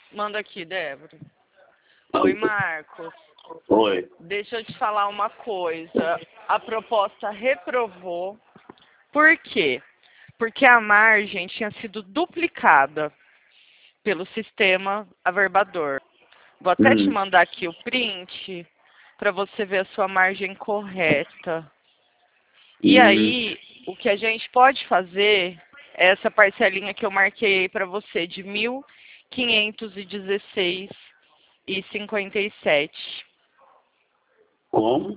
Manda aqui, Débora. Oi, Marcos. Oi. Deixa eu te falar uma coisa. A proposta reprovou. Por quê? Porque a margem tinha sido duplicada pelo sistema averbador. Vou até te mandar aqui o print para você ver a sua margem correta. E aí, o que a gente pode fazer é essa parcelinha que eu marquei para você de 1.516,57. Como?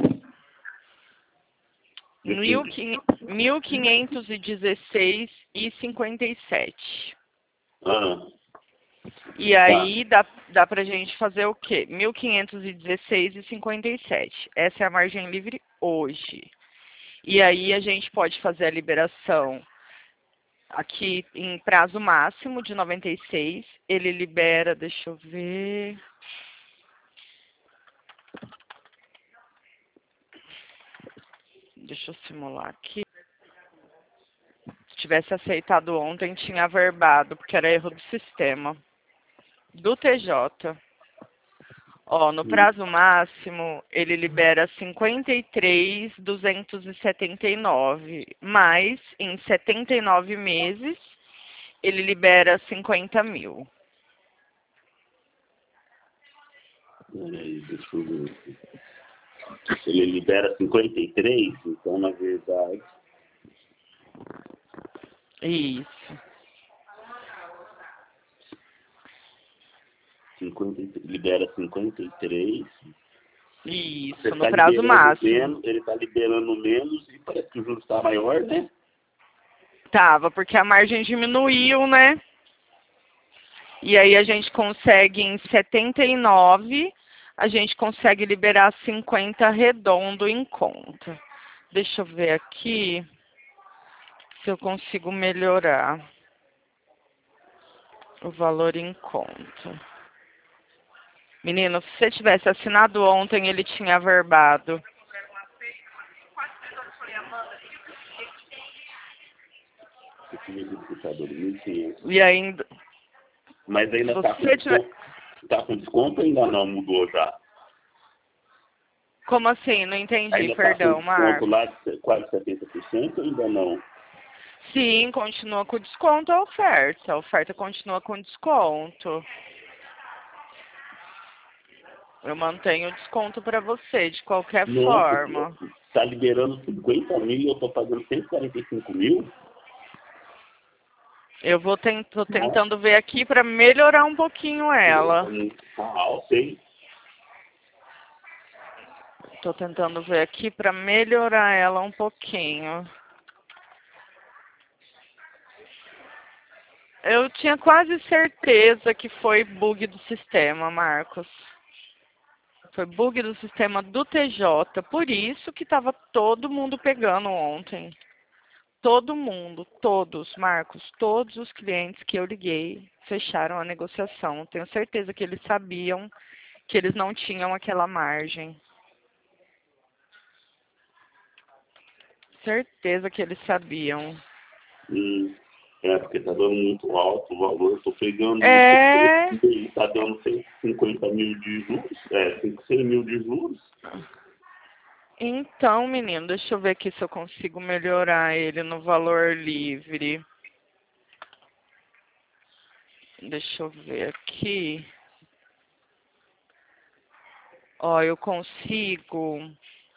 1.516,57. Ah, E aí dá pra gente fazer o quê? 1.516,57. Essa é a margem livre hoje. E aí a gente pode fazer a liberação aqui em prazo máximo de 96. Ele libera, deixa eu ver. Deixa eu simular aqui. Se tivesse aceitado ontem, tinha averbado, porque era erro do sistema. Do TJ. Ó, no prazo máximo, ele libera 53.279, mas em 79 meses, ele libera 50 mil. peraí, deixa eu ver. Ele libera 53, então na verdade. Isso. 50, libera 53. Isso, Você no tá prazo liberando máximo. menos, ele está liberando menos e parece que o juros está maior, né? Tava, porque a margem diminuiu, né? E aí a gente consegue em 79, a gente consegue liberar 50 redondo em conta. Deixa eu ver aqui se eu consigo melhorar o valor em conta. Menino, se você tivesse assinado ontem, ele tinha averbado. Esse liquidificador, 1.500. E ainda, Mas se ainda está com você tiver... desconto. Tá com desconto ou ainda não mudou já? Como assim? Não entendi, Ainda está com perdão, desconto Marcos. lá de quase 70% ou ainda não? Sim, continua com desconto a oferta. A oferta continua com desconto. Eu mantenho o desconto para você, de qualquer Nossa, forma. está liberando 50 mil e eu estou pagando 145 mil? Eu tô Nossa, tentando ver aqui para melhorar um pouquinho ela. tá alto, hein? Tô tentando ver aqui para melhorar ela um pouquinho. Eu tinha quase certeza que foi bug do sistema, Marcos. Foi bug do sistema do TJ. Por isso que estava todo mundo pegando ontem. Todo mundo, todos, Marcos, todos os clientes que eu liguei fecharam a negociação. Tenho certeza que eles sabiam que eles não tinham aquela margem. Certeza que eles sabiam. Porque tá dando muito alto o valor. Tô pegando É. e tá dando 150 mil de juros, 100 mil de juros. Então, menino, deixa eu ver aqui se eu consigo melhorar ele no valor livre. Deixa eu ver aqui. Ó, eu consigo.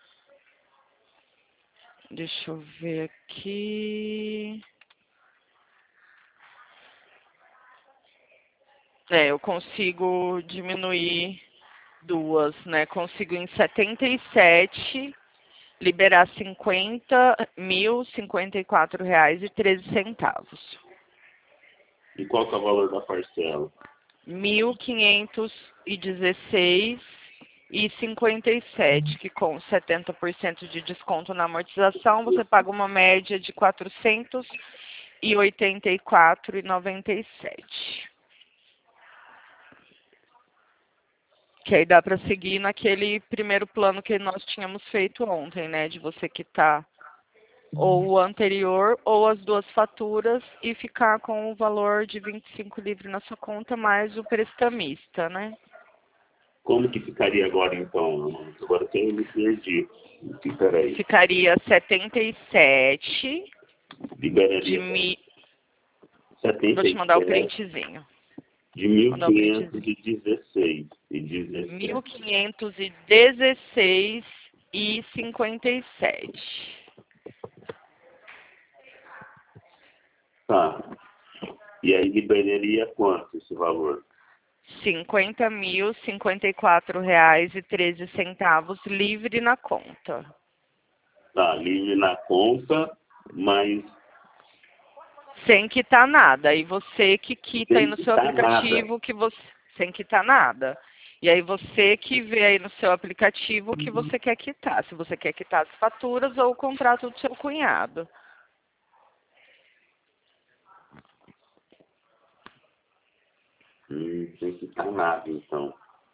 Deixa eu ver aqui. Eu consigo diminuir duas, né? Consigo em 77 liberar 50.054 reais e 13 centavos. E qual que é o valor da parcela? 1.516,57, que com 70% de desconto na amortização, você paga uma média de 484,97. Que aí dá para seguir naquele primeiro plano que nós tínhamos feito ontem, né? De você quitar ou o anterior, ou as duas faturas, e ficar com o valor de 25 livre na sua conta, mais o prestamista, né? Como que ficaria agora, então? Agora que eu me perdi. Peraí. Ficaria 77 de Liberaria mi... Vou te mandar o 77 printzinho. de Mandar o printzinho. 1516 e 17. 1516 e 57. Tá. E aí liberaria quanto esse valor? 50.054,13 livre na conta. Tá, livre na conta, mas Sem quitar nada. E você que quita aí sem no seu quitar aplicativo nada. que você. Sem quitar nada. E aí você que vê aí no seu aplicativo o que você quer quitar. Se você quer quitar as faturas ou o contrato do seu cunhado. Sem quitar nada, então.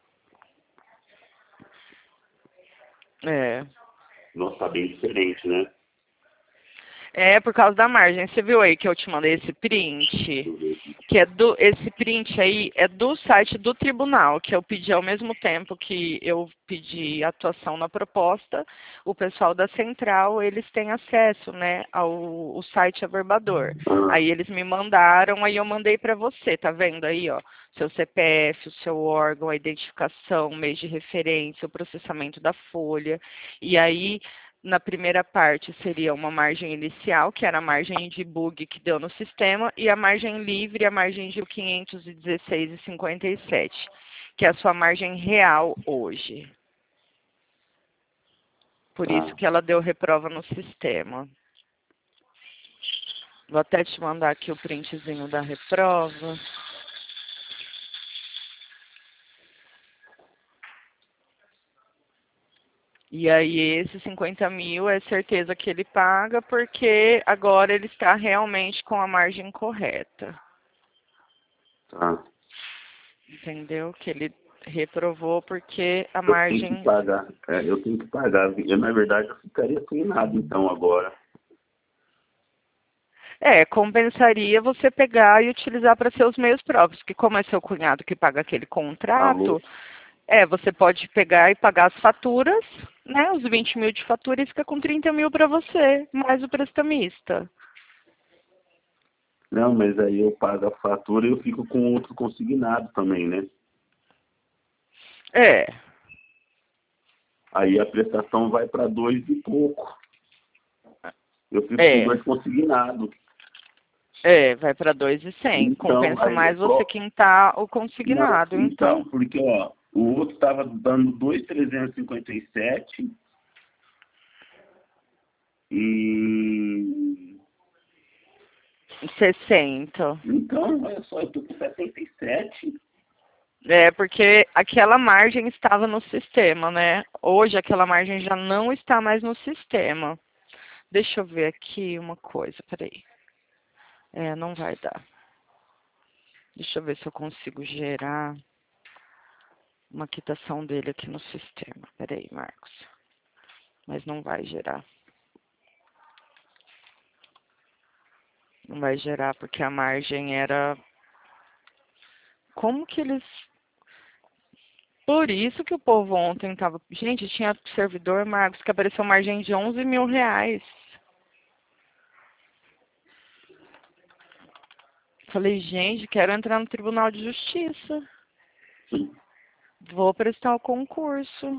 É. Nossa, tá bem diferente, né? É por causa da margem. Você viu aí que eu te mandei esse print? Que é esse print aí é do site do tribunal, que eu pedi ao mesmo tempo que eu pedi atuação na proposta, o pessoal da central, eles têm acesso, né, ao site averbador. Aí eles me mandaram, aí eu mandei para você, tá vendo aí, ó, seu CPF, o seu órgão, a identificação, mês de referência, o processamento da folha, e aí na primeira parte seria uma margem inicial, que era a margem de bug que deu no sistema, e a margem livre, a margem de 516,57, que é a sua margem real hoje. Por isso que ela deu reprova no sistema. Vou até te mandar aqui o printzinho da reprova. E aí esse 50 mil é certeza que ele paga, porque agora ele está realmente com a margem correta. Tá. Entendeu? Que ele reprovou porque a Eu tenho que margem... pagar. Eu tenho que pagar. Eu, na verdade, eu ficaria sem nada, então, agora. compensaria você pegar e utilizar para seus meios próprios, porque como é seu cunhado que paga aquele Alô? contrato, você pode pegar e pagar as faturas, né, os 20 mil de fatura e fica com 30 mil para você, mais o prestamista. Não, mas aí eu pago a fatura e eu fico com outro consignado também, né? É, Aí a prestação vai para 2 e pouco. Eu fico com é, 2 consignados. vai para 2.100. Então, Compensa aí mais você quintar o não, consignado, então, então. porque ó, o outro estava dando 2.357 e 60. então, olha só, eu tô com 77. Porque aquela margem estava no sistema, né? Hoje aquela margem já não está mais no sistema. Deixa eu ver aqui uma coisa, peraí. Não vai dar. Deixa eu ver se eu consigo gerar uma quitação dele aqui no sistema. Peraí, Marcos. Mas não vai gerar. Não vai gerar porque a margem era... Como que eles... Por isso que o povo ontem tava... Gente, tinha servidor, Marcos, que apareceu margem de 11 mil reais. Falei, gente, quero entrar no Tribunal de Justiça. Vou prestar o concurso.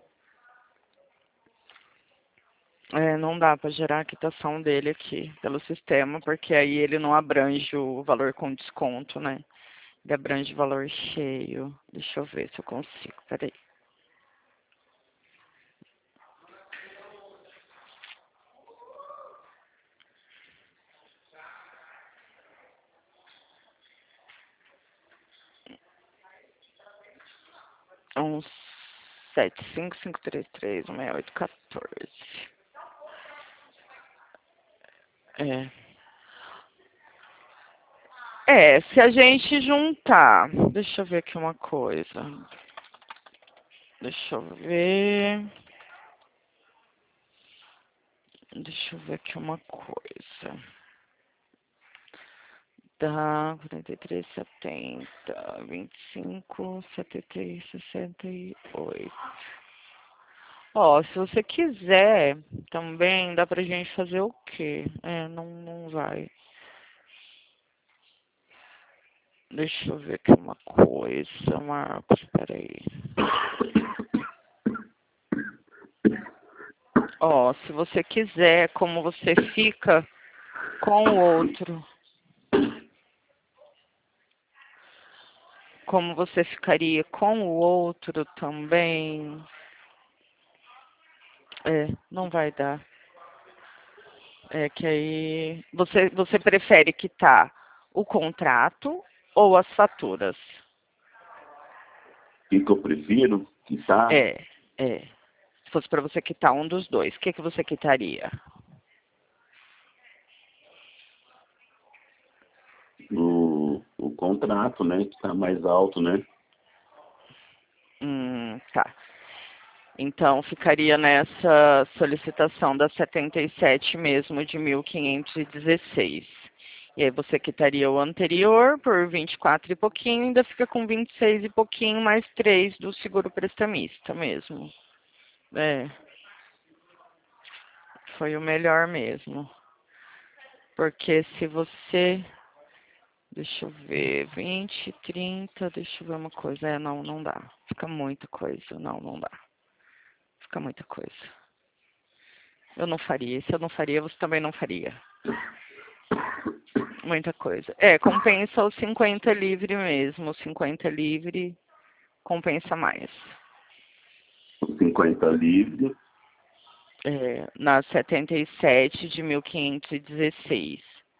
Não dá para gerar a quitação dele aqui pelo sistema, porque aí ele não abrange o valor com desconto, né? Ele abrange o valor cheio. Deixa eu ver se eu consigo, peraí. Um 75533168814. Se a gente juntar... Deixa eu ver aqui uma coisa. Deixa eu ver... Deixa eu ver aqui uma coisa. Dá 43,70, 25, 73, 68. Ó, se você quiser também, dá pra gente fazer o quê? Não vai. Deixa eu ver aqui uma coisa, Marcos, peraí. Ó, se você quiser, como você fica com o outro, como você ficaria com o outro também, não vai dar. É que aí você prefere quitar o contrato ou as faturas? O que eu prefiro? Quitar É, é. Se fosse para você quitar um dos dois, o que você quitaria? o contrato, né? Que tá mais alto, né? Tá. Então, ficaria nessa solicitação da 77 mesmo, de 1.516. E aí você quitaria o anterior por 24 e pouquinho, ainda fica com 26 e pouquinho, mais 3 do seguro prestamista mesmo. É, foi o melhor mesmo. Porque se você... Deixa eu ver, 20, 30, deixa eu ver uma coisa. Não dá. Fica muita coisa. Não dá. Fica muita coisa. Eu não faria. Se eu não faria, você também não faria. Muita coisa. Compensa o 50 livre mesmo. O 50 livre compensa mais. 50 livre. Na 77 de 1.516.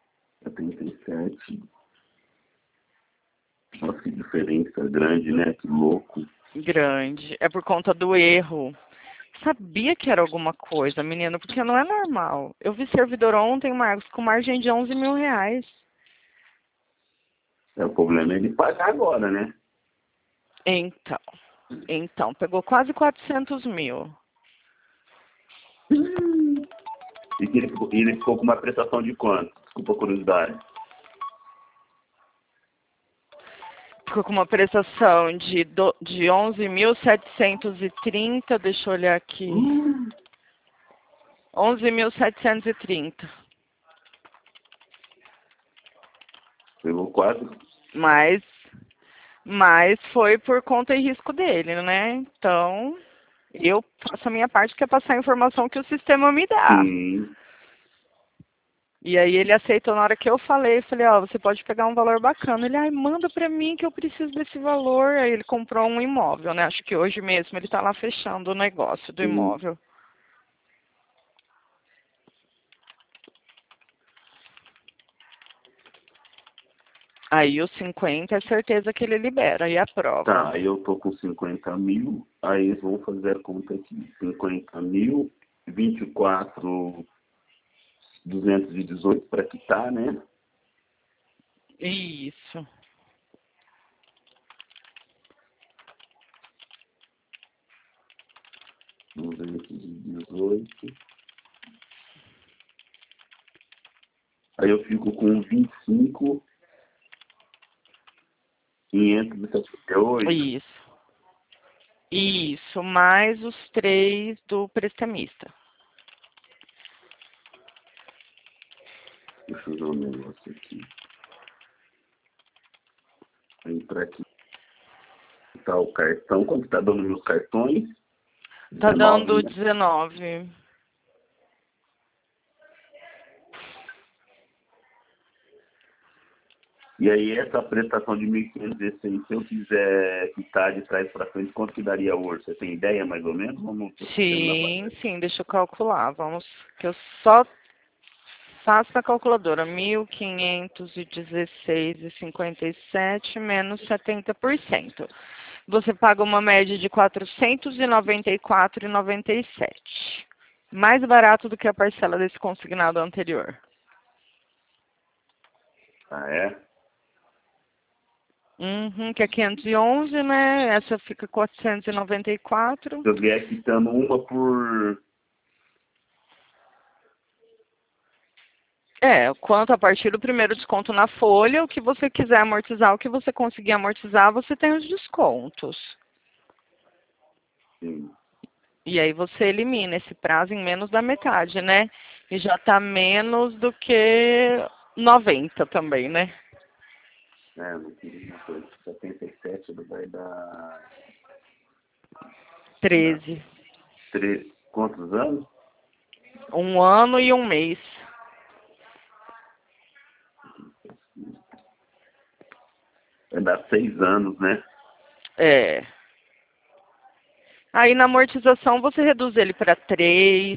77. Nossa, que diferença grande, né? Que louco. Grande. É por conta do erro. Sabia que era alguma coisa, menino, porque não é normal. Eu vi servidor ontem, Marcos, com margem de 11 mil reais. O problema é ele pagar agora, né? Então, pegou quase 400 mil. E que ele ficou com uma prestação de quanto? Desculpa a curiosidade. Ficou com uma prestação de 11.730, deixa eu olhar aqui. 11.730. Pegou quase. Mas foi por conta e risco dele, né? Então, eu faço a minha parte, que é passar a informação que o sistema me dá. Sim. E aí ele aceitou na hora que eu falei, ó, você pode pegar um valor bacana. Ele, manda pra mim que eu preciso desse valor. Aí ele comprou um imóvel, né? Acho que hoje mesmo ele tá lá fechando o negócio do Sim. imóvel. Aí os 50 é certeza que ele libera e aprova. Tá, aí eu tô com 50 mil, aí eles vão fazer a conta aqui. 50 mil, 24.218 para quitar, né? Isso. Aí eu fico com 25.578. Isso, mais os 3 do prestamista. Deixa eu ver um negócio aqui. Entrar aqui. Tá o cartão. Quanto tá dando meus cartões? Tá 19, dando né? 19. E aí essa prestação de 1.516, se eu quiser quitar de trás para frente, quanto que daria hoje? Você tem ideia mais ou menos? Vamos Sim, deixa eu calcular. Vamos, que eu só faço na calculadora. 1.516,57 menos 70%. Você paga uma média de 494,97. Mais barato do que a parcela desse consignado anterior. Ah, é? Que é 511, né? Essa fica 494. Se eu vier quitando uma por Quanto a partir do primeiro desconto na folha, o que você quiser amortizar, o que você conseguir amortizar, você tem os descontos. Sim. E aí você elimina esse prazo em menos da metade, né? E já está menos do que 90 também, né? Não queria uma coisa. 77 vai dar... 13. Quantos anos? 1 ano e 1 mês. Vai dar 6 anos, né? É. Aí na amortização você reduz ele para 3,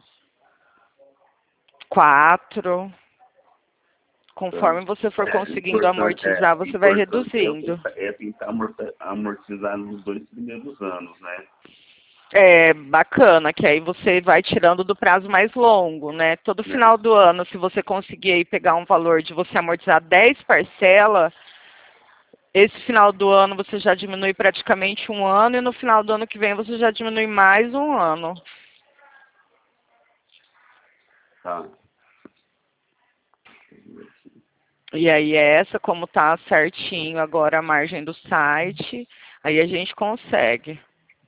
4. Conforme você for conseguindo amortizar, você vai reduzindo. É tentar amortizar nos 2 primeiros anos, né? É bacana, que aí você vai tirando do prazo mais longo, né? Todo final do ano, se você conseguir aí pegar um valor de você amortizar 10 parcelas, esse final do ano você já diminui praticamente 1 ano e no final do ano que vem você já diminui mais 1 ano. Tá. E aí essa, como tá certinho agora a margem do site, aí a gente consegue.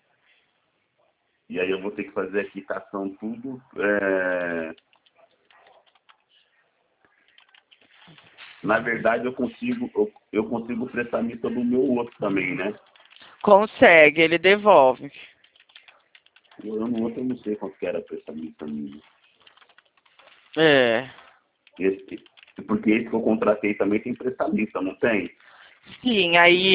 E aí eu vou ter que fazer a quitação tudo. Na verdade, eu consigo prestar missa do meu outro também, né? Consegue, ele devolve. No outro eu não sei quanto que era prestar missa minha. É. Porque esse que eu contratei também tem prestamista, não tem? Sim, aí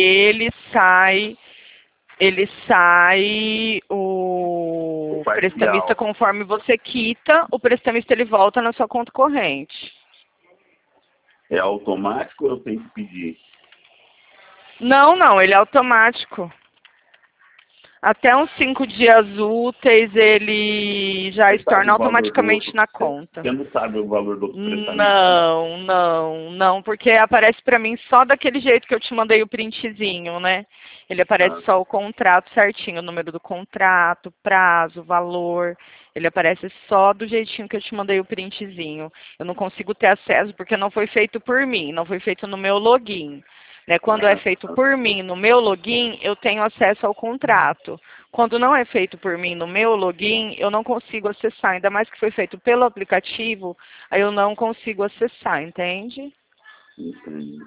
o prestamista conforme você quita, o prestamista ele volta na sua conta corrente. É automático ou eu tenho que pedir? Não, ele é automático. Até uns 5 dias úteis ele já estorna automaticamente na conta. Você não sabe o valor do prestamista? Não, porque aparece pra mim só daquele jeito que eu te mandei o printzinho, né? Ele aparece só o contrato certinho, o número do contrato, prazo, valor. Ele aparece só do jeitinho que eu te mandei o printzinho. Eu não consigo ter acesso porque não foi feito por mim, não foi feito no meu login. Né? Quando é feito por mim no meu login, eu tenho acesso ao contrato. Quando não é feito por mim no meu login, eu não consigo acessar. Ainda mais que foi feito pelo aplicativo, aí eu não consigo acessar, entende? Entendi.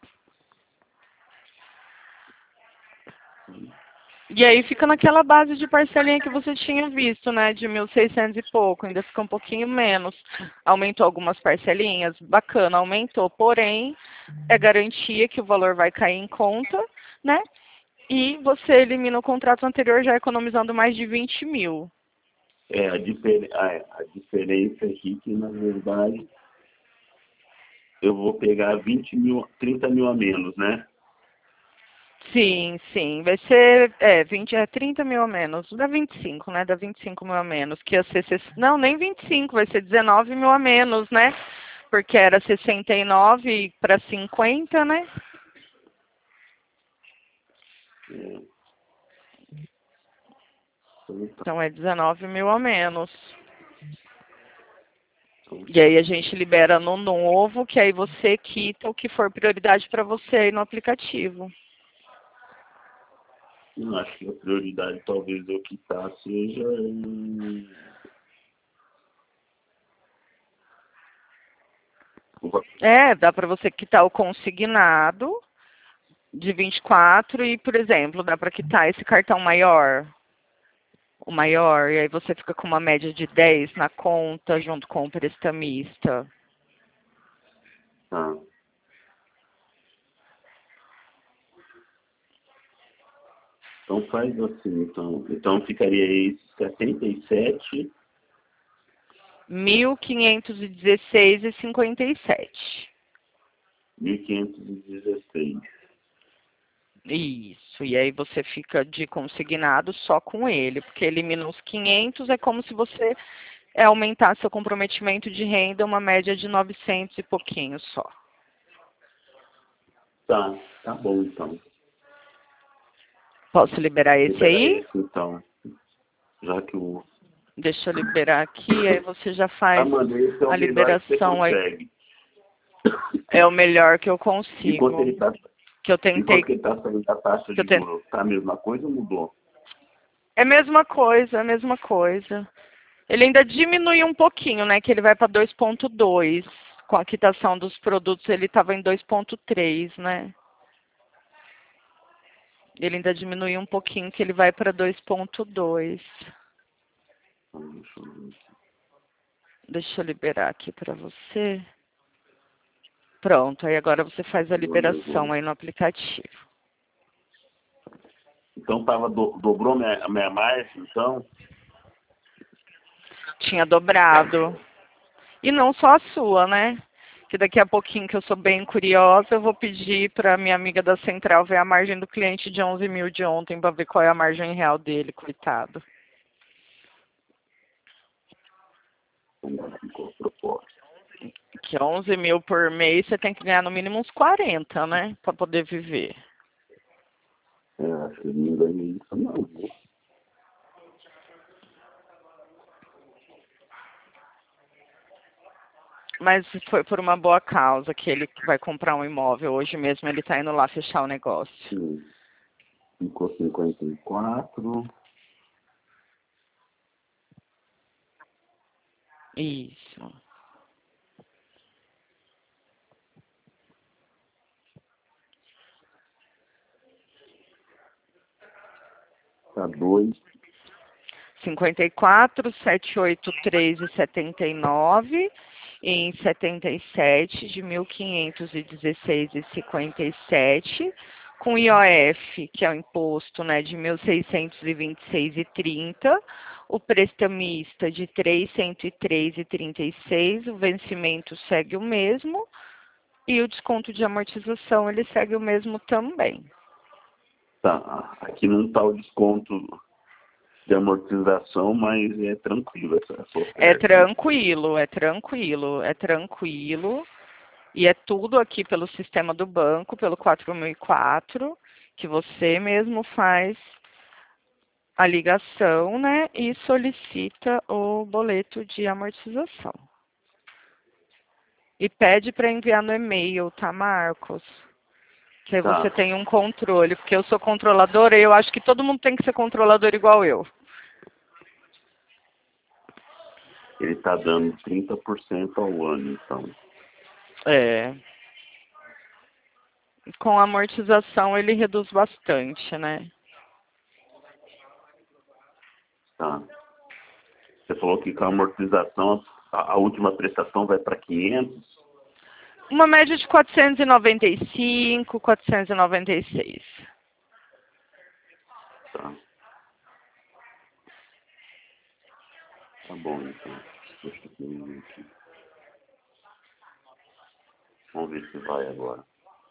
E aí fica naquela base de parcelinha que você tinha visto, né? De 1.600 e pouco, ainda fica um pouquinho menos. Aumentou algumas parcelinhas, bacana, aumentou. Porém, é garantia que o valor vai cair em conta, né? E você elimina o contrato anterior já economizando mais de 20 mil. A diferença aqui que, na verdade, eu vou pegar 20 mil, 30 mil a menos, né? Sim. Vai ser 30 mil a menos. Dá 25, né? Dá 25 mil a menos. Que ia ser, não, nem 25, vai ser 19 mil a menos, né? Porque era 69 para 50, né? Então é 19 mil a menos. E aí a gente libera no novo, que aí você quita o que for prioridade para você aí no aplicativo. Eu acho que a prioridade talvez eu quitar seja... Dá para você quitar o consignado de 24 e, por exemplo, dá para quitar esse cartão maior, o maior, e aí você fica com uma média de 10 na conta junto com o prestamista. Ah. Então faz assim, então ficaria aí 77... 1.516,57. 1.516. Isso, e aí você fica de consignado só com ele, porque elimina os 500, é como se você aumentar seu comprometimento de renda, uma média de 900 e pouquinho só. Tá bom então. Posso liberar esse aí? Esse, então, já que o Deixa eu liberar aqui, aí você já faz Amanda, esse é o a melhor que você liberação aí. consegue. É o melhor que eu Enquanto consigo. ele tá, Que eu tentei. enquanto ele tá saindo a taxa Que eu de tentei. juros, tá a mesma coisa ou mudou? É a mesma coisa, é a mesma coisa. Ele ainda diminui um pouquinho, né? Que ele vai para 2,2. Com a quitação dos produtos, ele estava em 2,3, né? Ele ainda diminui um pouquinho, que ele vai para 2,2. Deixa eu ver. Deixa eu liberar aqui para você. Pronto, aí agora você faz a liberação aí no aplicativo. Então dobrou minha margem, então? Tinha dobrado. E não só a sua, né? Que daqui a pouquinho, que eu sou bem curiosa, eu vou pedir para minha amiga da Central ver a margem do cliente de 11 mil de ontem, para ver qual é a margem real dele, coitado. Como ficou a proposta? Que 11 mil por mês, você tem que ganhar no mínimo uns 40, né? Para poder viver. Acho que não ganhei isso não, viu? Mas foi por uma boa causa que ele vai comprar um imóvel. Hoje mesmo ele está indo lá fechar o negócio. Sim. Ficou 54. Isso. Tá 2. 54, 783 e 79, em 77 de 1.516,57, com IOF, que é o imposto, né, de 1.626,30, o prestamista de 303,36, o vencimento segue o mesmo e o desconto de amortização ele segue o mesmo também. Tá. Aqui não tá o desconto de amortização, mas é tranquilo essa oferta. É tranquilo, é tranquilo, é tranquilo. E é tudo aqui pelo sistema do banco, pelo 4004, que você mesmo faz a ligação, né? E solicita o boleto de amortização. E pede para enviar no e-mail, tá, Marcos? Que aí Tá. você tem um controle, porque eu sou controladora e eu acho que todo mundo tem que ser controlador igual eu. Ele tá dando 30% ao ano, então. É. Com a amortização ele reduz bastante, né? Tá. Você falou que com a amortização, a última prestação vai para 500? Uma média de 495, 496. Tá. Tá bom, então. Deixa eu ver aqui. Vamos ver se vai agora.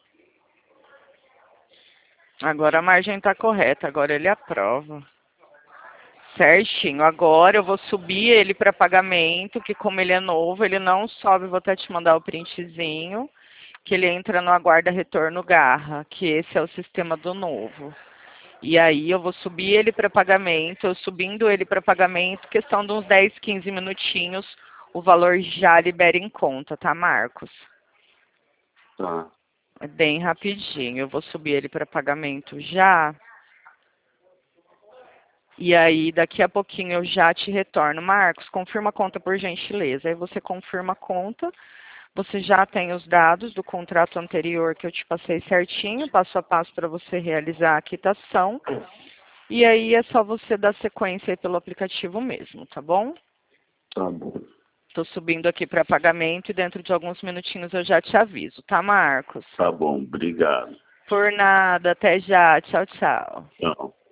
Agora a margem está correta, agora ele aprova. Certinho. Agora eu vou subir ele para pagamento, que como ele é novo, ele não sobe, vou até te mandar o printzinho, que ele entra no aguarda retorno garra, que esse é o sistema do novo. E aí eu vou subir ele para pagamento, eu subindo ele para pagamento, questão de uns 10, 15 minutinhos, o valor já libera em conta, tá, Marcos? Tá. É bem rapidinho. Eu vou subir ele para pagamento já. E aí, daqui a pouquinho eu já te retorno. Marcos, confirma a conta por gentileza. Aí você confirma a conta. Você já tem os dados do contrato anterior que eu te passei certinho, passo a passo para você realizar a quitação. E aí é só você dar sequência aí pelo aplicativo mesmo, tá bom? Tá bom. Estou subindo aqui para pagamento e dentro de alguns minutinhos eu já te aviso, tá, Marcos? Tá bom, obrigado. Por nada, até já. Tchau, tchau. Tchau.